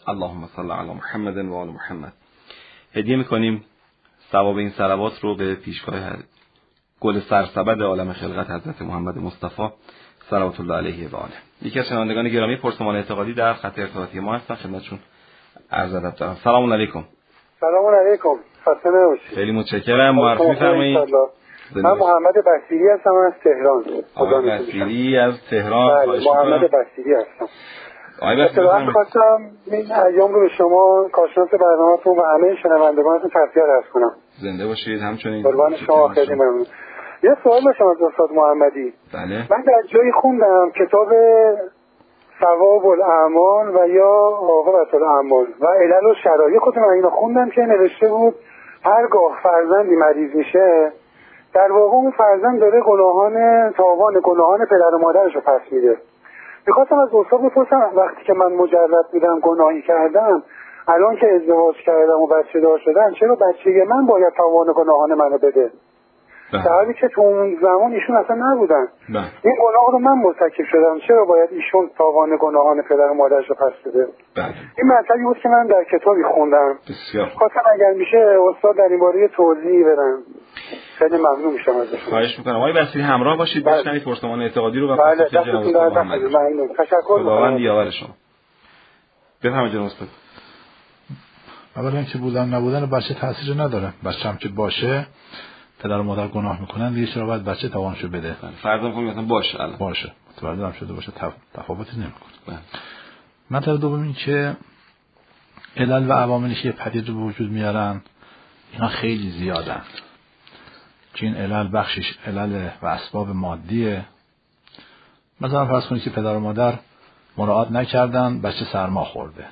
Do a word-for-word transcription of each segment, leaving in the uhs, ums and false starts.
اللهم صل علی محمد و آل محمد. هدیه میکنیم ثواب این صلوات رو به پیشگاه گل سرسبد عالم خلقت حضرت محمد مصطفی صلوات الله علیه و آله. یکی از شنوندگان گرامی پرسمان اعتقادی در خط ارتباطی ما هستن، خدمتشون عرض ادب دارم. سلام علیکم. سلام علیکم. خسته نباشید. خیلی متشکرم. معرفی فرمایید. من محمد بصیری هستم از تهران. خدا بصیری از تهران. بله محمد بصیری هستم. آقای بصیری خواستم این ایام رو به شما کارشناس برنامه‌تون و همه شنوندگانتون تسلیت عرض کنم. زنده باشید. همچنین قربان شما، خیلی ممنون. یه سوال داشتم از استاد محمدی. بله. من در جایی خوندم کتاب ثواب الاعمال و یا عاقبت الاعمال و علل و شرایط، خودم اینا خوندم که نوشته بود هرگاه فرزندی مریض میشه در واقع اون فرزند داره گناهان تاوان گناهان پدر و مادرش رو پس میده. میخواستم از استاد بپرسم وقتی که من مجرد بودم گناهی کردم، الان که ازدواج کردم و بچه دار شدم، چرا بچه من باید تاوان گناهان منو بده؟ در حالی که تو اون زمان ایشون اصلا نبودن. بله. این گناه رو من مرتکب شدم، چرا باید ایشون تاوان گناهان پدر و مادرش رو پس بده؟ بله. این مطلبی بود که من در کتابی خوندم. بسیار. خواستم اگر میشه استاد در این باره توضیح بدن. خیلی ممنون میشم ازشون. خواهش میکنم. آقای بصیری همراه باشید، بشنوید پرسمان اعتقادی رو و بله. پاسخ جناب استاد محمد. ممنون. تشکر میکنم. خداوند یاور شما. بفرمایید جناب استاد. اولا اینکه بودن نبودن بچه تاثیر نداره. بچه هم که باشه پدر و مادر گناه میکنن دیگه، چرا باید بچه تاوانشو بده؟ فرض کنیم مثلا باشه الان باشه متولد هم شده باشه تفاوتی نمیکنه. بله. مطلب دوم این که علل و عواملی که پدید رو به وجود میارن اینا خیلی زیادن. که این علل بخشش علل و اسباب مادیه. مثلا فرض کنید که پدر و مادر مراعات نکردن بچه سرما خورده،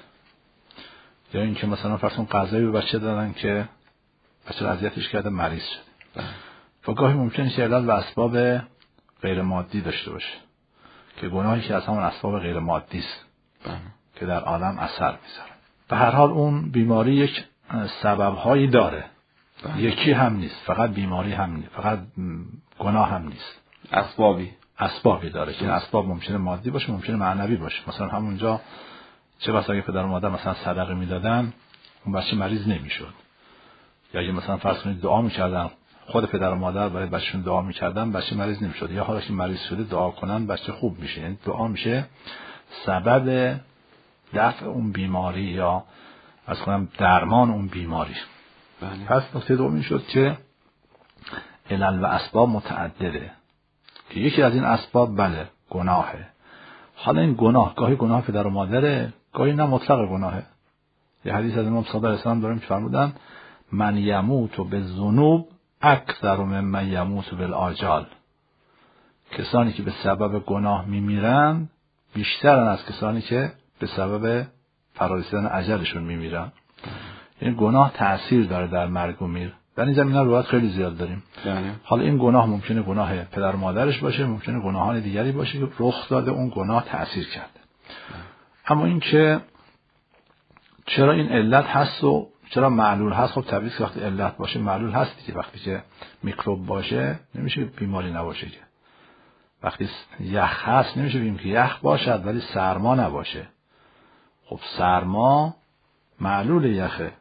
یا اینکه مثلا فرض کن غذایی به بچه دادن که بچه اذیتش کرده مریض شده. و گاهی ممکنه که علل و اسباب غیر مادی داشته باشه که گناهی که از همون اسباب غیر مادی است که در عالم اثر میذاره. به هر حال اون بیماری یک سبب‌هایی داره. بله. یکی هم نیست، فقط بیماری هم نیست، فقط گناه هم نیست، اسبابی اسبابی داره که اسباب ممکنه مادی باشه، ممکنه معنوی باشه. مثلا همونجا چه بسا اگه پدر و مادر مثلا صدقه میدادن اون بچه مریض نمیشد، یا اگه مثلا فرض کنید دعا میکردن خود پدر و مادر برای بچه‌شون دعا میکردن بچه مریض نمیشد، یا حالا که مریض شده دعا کنن بچه خوب میشه. یعنی دعا میشه سبب دفع اون بیماری یا از کنم درمان اون بیماری. بله. پس نکته دوم شد که علل و اسباب متعدده که یکی از این اسباب بله گناهه. حالا این گناه گاهی گناه پدر و مادره، گاهی نه مطلق گناهه. یه حدیث از امام صادق اسلام داریم که فرمودن من یموت بالذنوب اکثر ممن یموت بالآجال. کسانی که به سبب گناه میمیرن بیشترن از کسانی که به سبب فرارسیدن اجلشون میمیرن. این گناه تأثیر داره در مرگ و میر. در این زمینه روایت خیلی زیاد داریم. یعنی حالا این گناه ممکنه گناه پدر و مادرش باشه، ممکنه گناهان دیگری باشه که رخ داده اون گناه تأثیر کرده. اما این که چرا این علت هست و چرا معلول هست، خب طبیعی که وقتی علت باشه معلول هست دیگه. وقتی که میکروب باشه نمیشه بیماری نباشه که. وقتی یخ هست نمیشه بگیم که یخ باشد ولی سرما نباشه. خب سرما معلول یخه،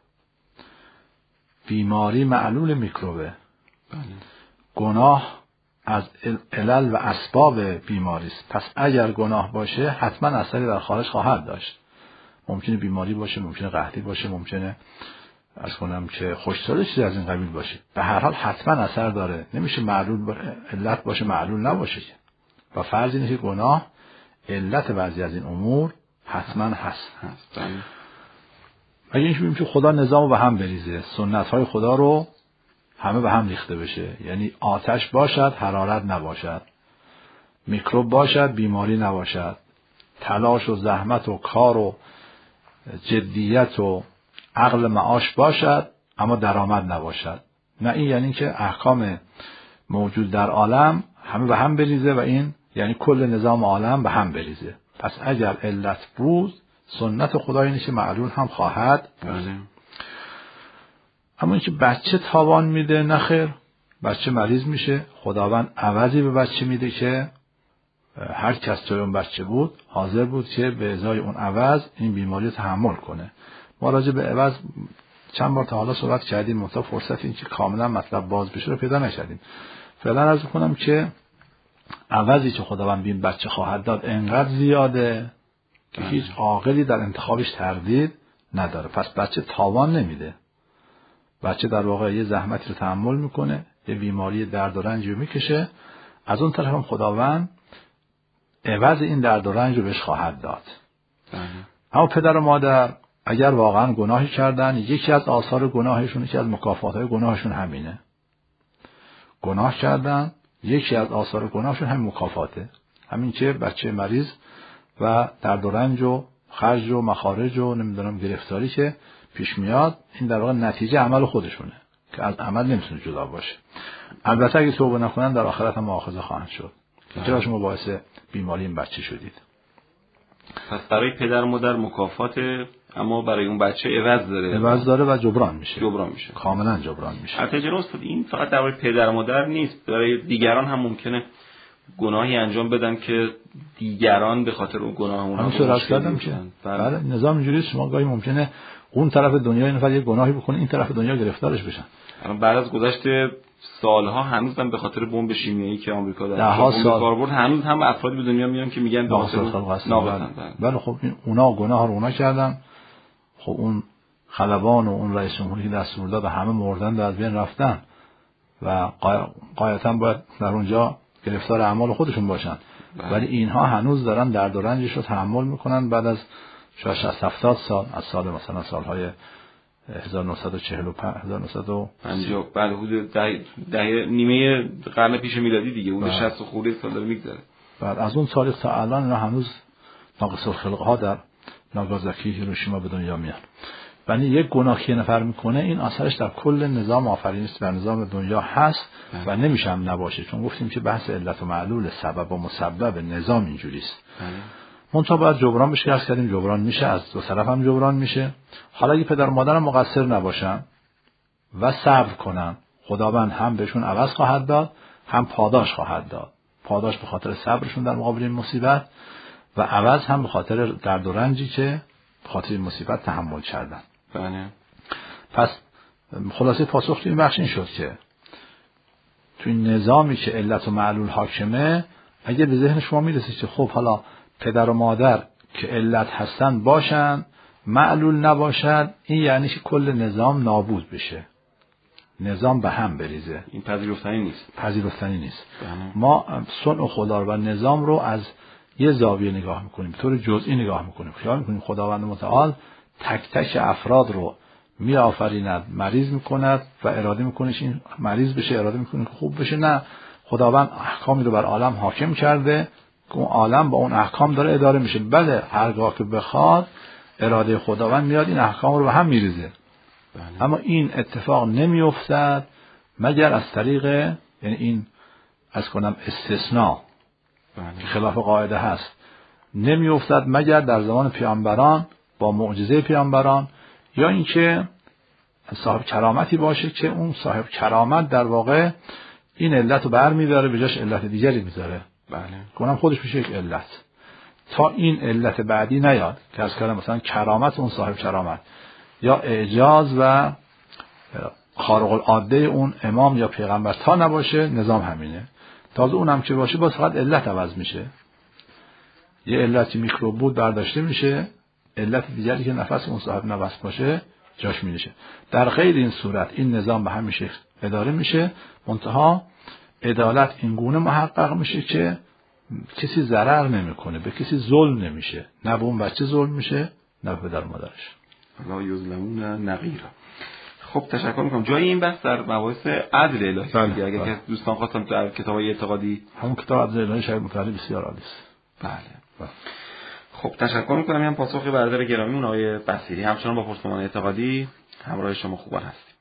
بیماری معلول میکروبه. بله. گناه از علل و اسباب بیماری است. پس اگر گناه باشه حتما اثری در خارج خواهد داشت. ممکنه بیماری باشه، ممکنه قحطی باشه، ممکنه از کنم که خوش‌سالی چیزی از این قبیل باشه. به هر حال حتما اثر داره. نمیشه معلول با... علت باشه معلول نباشه. و فرض اینه که گناه علت بعضی از این امور حتما هست. هست. اگه اینش بگیم که خدا نظامو به هم بریزه، سنت‌های خدا رو همه به هم ریخته بشه، یعنی آتش باشد حرارت نباشد، میکروب باشد بیماری نباشد، تلاش و زحمت و کار و جدیت و عقل معاش باشد اما درآمد نباشد. نه این یعنی که احکام موجود در عالم همه به هم بریزه و این یعنی کل نظام عالم به هم بریزه. پس اگر علت بود سنت خدا اینه که معلول هم خواهد بود. اما اینکه بچه تاوان میده، نه خیر، بچه مریض میشه، خداوند عوضی به بچه میده که هر کس جای اون بچه بود حاضر بود که به ازای اون عوض این بیماری رو تحمل کنه. ما راجع به عوض چند بار تا حالا صحبت کردیم، منتها فرصت این که کاملا مطلب باز بشه رو پیدا نکردیم. فعلا عرض کنم که عوضی که خداوند به این بچه خواهد داد انقدر زیاده که هیچ عاقلی در انتخابش تردید نداره. پس بچه تاوان نمیده. بچه در واقع یه زحمتی رو تحمل میکنه، یه بیماری درد و رنج رو میکشه، از اون طرف هم خداوند عوض این درد و رنج رو بهش خواهد داد. اما پدر و مادر اگر واقعا گناهی کردن، یکی از آثار گناهشون، یکی از مکافاتهای گناهشون همینه. گناه کردن، یکی از آثار گناهشون همین مکافاته، همین که بچه مریض و درد و رنج و خرج و مخارج و نمیدونم گرفتاری که پیش میاد، این در واقع نتیجه عمل خودشونه که از عمل نمیتونه جدا باشه. البته اگه توبه نکنن در آخرت هم مؤاخذه خواهند شد. چرا شما باعث بیماری این بچه شدید؟ پس برای پدر و مادر مکافاته، اما برای اون بچه عوض داره. عوض داره و جبران میشه. جبران میشه. کاملا جبران میشه. البته جناب استاد این فقط برای پدر و مادر نیست، برای دیگران هم ممکنه گناهی انجام بدن که دیگران به خاطر اون گناه اونها همونطور راست کردم که بله نظام اینجوریه. شما گاهی ممکنه اون طرف دنیا این نفر یه گناهی بکنه، این طرف دنیا گرفتارش بشن. الان بعد از گذشت سالها هنوزم به خاطر بمب شیمیایی که آمریکا در ها سال کار برد، هنوز هم افرادی به دنیا میان که میگن ناقصن. بله خب این اونا گناه رو اونا کردن. خب اون خلبان و اون رئیس جمهوری که دستور داد همه مردن و از بین رفتن و قاعدتاً باید در اونجا گرفتار اعمال خودشون باشن. ولی اینها هنوز دارن درد و رنجش رو تحمل میکنن بعد از شاید شصت هفتاد سال، از سال مثلا سالهای هزار و نهصد و چهل و پنج هزار و نهصد و پنجاه بعد حدود ده, ده نیمه قرن پیش میلادی دیگه، اون شصت خورده سال داره میگذره. بعد از اون تاریخ تا الان اینا هنوز ناقص الخلقه ها در ناگازاکی، هیروشیما به دنیا میان. یعنی یک گناه که نفر میکنه این اثرش در کل نظام آفرینش و نظام دنیا هست و نمیشه هم نباشه، چون گفتیم که بحث علت و معلول، سبب و مسبب نظام اینجوریست. منتها باید جبران بشه. عرض کردیم جبران میشه، از دو طرف هم جبران میشه. حالا اگه پدر و مادر هم مقصر نباشن و صبر کنن، خداوند هم بهشون عوض خواهد داد، هم پاداش خواهد داد. پاداش به خاطر صبرشون در مقابل این مصیبت و عوض هم به خاطر درد و رنجی که به خاطر این مصیبت تحمل کردن. بله. پس خلاصه پاسخ این بخش این شد که تو این نظامی که علت و معلول حاکمه، اگه به ذهن شما میرسید که خب حالا پدر و مادر که علت هستن باشن، معلول نباشد، این یعنی که کل نظام نابود بشه، نظام به هم بریزه. این پذیرفتنی نیست. پذیرفتنی نیست. بله. ما صنع خدا و نظام رو از یه زاویه نگاه میکنیم، به طور جزئی نگاه میکنیم. خیال میکنیم خداوند متعال تک تک افراد رو می آفریند، مریض میکند و اراده میکنه که این مریض بشه، اراده میکنه که خوب بشه. نه، خداوند احکامی رو بر عالم حاکم کرده که اون عالم با اون احکام داره اداره میشه. بله، هرگاه که بخواد اراده خداوند میاد این احکام رو به هم میریزه. بله. اما این اتفاق نمیافتد مگر از طریق، یعنی این از کنم استثناء که خلاف قاعده هست، نمیافتد مگر در زمان پیامبران با معجزه پیامبران، یا اینکه صاحب کرامتی باشه که اون صاحب کرامت در واقع این علت رو برمی‌داره به جاش علت دیگری میذاره. بله. کنم خودش میشه یک علت تا این علت بعدی نیاد که از کلام مثلا کرامت اون صاحب کرامت یا اعجاز و خارق العاده اون امام یا پیغمبر تا نباشه، نظام همینه. تازه اونم که باشه باز فقط علت عوض میشه. یه علتی میکروب بود برداشته میشه، علت دیگری که نفس اون صاحب نفس باشه جاش میشه. در غیر این صورت این نظام به همین شکل اداره میشه. منتها عدالت این گونه محقق میشه که کسی ضرر نمیکنه، به کسی ظلم نمیشه، نه به اون بچه ظلم میشه نه به پدر مادرش. لا یظلمون نقیرا. خب تشکر میکنم. جای این بحث در مباحث عدل الهی دیگه، اگر که دوستان خواستم در کتابای اعتقادی، همون کتاب عدل الهی شاید مطالعه بسیار عالی است. بله. بله. خب تشکر میکنم. این پاسخ برادر گرامی اون آقای بصیری همچنان با پرسمان اعتقادی همراه شما خوبان هست.